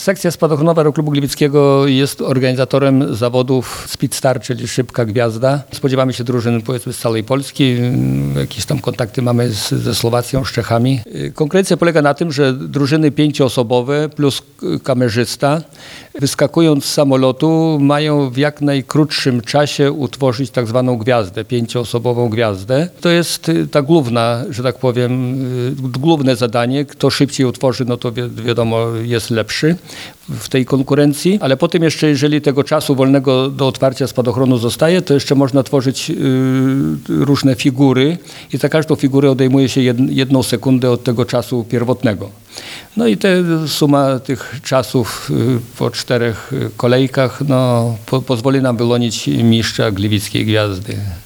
Sekcja spadochronowa Aeroklubu Gliwickiego jest organizatorem zawodów Speedstar, czyli Szybka Gwiazda. Spodziewamy się drużyn, powiedzmy, z całej Polski. Jakieś tam kontakty mamy ze Słowacją, z Czechami. Konkurencja polega na tym, że drużyny 5-osobowe plus kamerzysta, wyskakując z samolotu, mają w jak najkrótszym czasie utworzyć tak zwaną gwiazdę, 5-osobową gwiazdę. To jest ta główna, że tak powiem, główne zadanie. Kto szybciej utworzy, no to wiadomo, jest lepszy w tej konkurencji, ale potem jeszcze, jeżeli tego czasu wolnego do otwarcia spadochronu zostaje, to jeszcze można tworzyć różne figury i za każdą figurę odejmuje się 1 sekundę od tego czasu pierwotnego. No i suma tych czasów po 4 kolejkach pozwoli nam wyłonić mistrza gliwickiej gwiazdy.